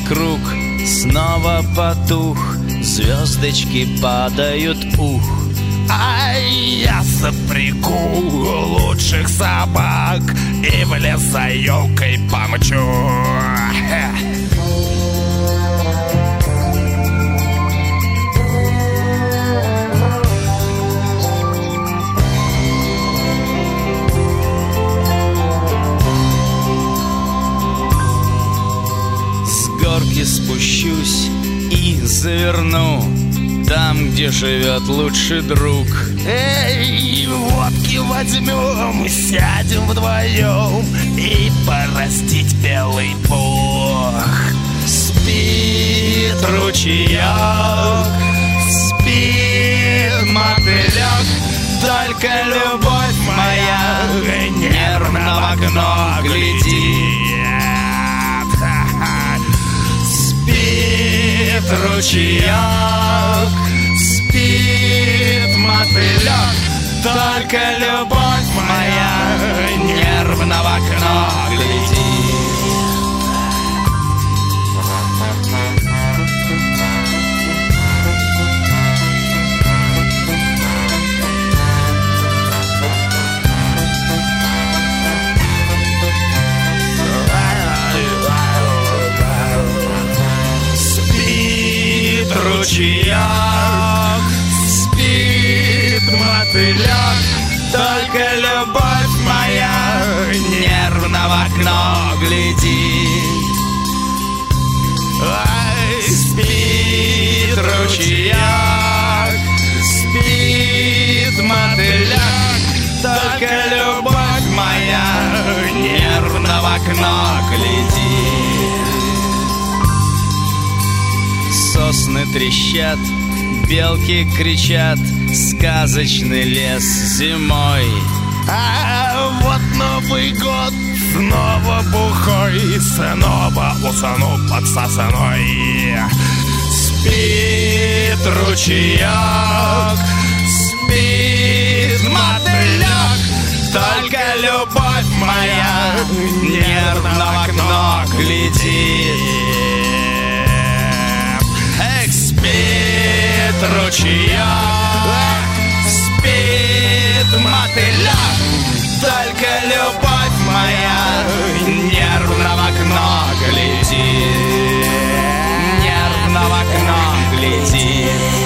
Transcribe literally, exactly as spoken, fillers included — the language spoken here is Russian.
круг снова потух, звездочки падают, ух. А я запрягу лучших собак и в лес за елкой помчу. С горки спущусь и заверну там, где живет лучший друг. Эй, водки возьмем, сядем вдвоем и порастить белый пух. Спит ручеек, спит мотылек, только любовь моя нервно в окно глядит. Спит ручеек, спит мотылек, только любовь моя нервно в окно глядит. Ручеек, спит мотылек, только любовь моя нервно в окно глядит. Ай, спит ручеек, спит мотылек, только любовь моя нервно в окно глядит. Сосны трещат, белки кричат, сказочный лес зимой. А вот Новый год снова бухой, снова усну под сосной. Спит ручеек, спит мотылек, только любовь моя нервно в окно глядит. Спит ручеек, спит мотылек, только любовь моя нервно в окно глядит, нервно в окно глядит.